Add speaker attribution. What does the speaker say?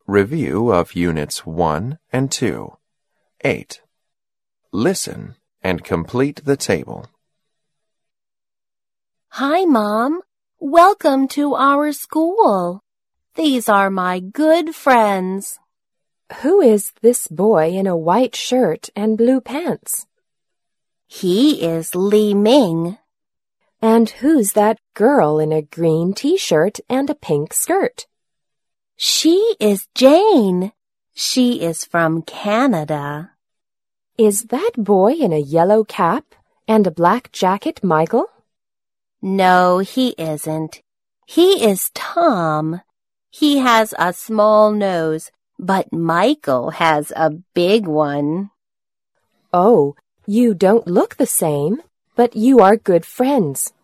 Speaker 1: Review of Units 1 and 2. 8. Listen and complete the table.
Speaker 2: Hi, Mom. Welcome to our school. These are my good friends.
Speaker 3: Who is this boy in a white shirt and blue pants?
Speaker 2: He is Li Ming.
Speaker 3: And who's that girl in a green t-shirt and a pink skirt?
Speaker 2: She is Jane. She is from Canada.
Speaker 3: Is that boy in a yellow cap and a black jacket Michael?
Speaker 2: No, he isn't. He is Tom. He has a small nose, but Michael has a big one.
Speaker 3: Oh, you don't look the same, but you are good friends.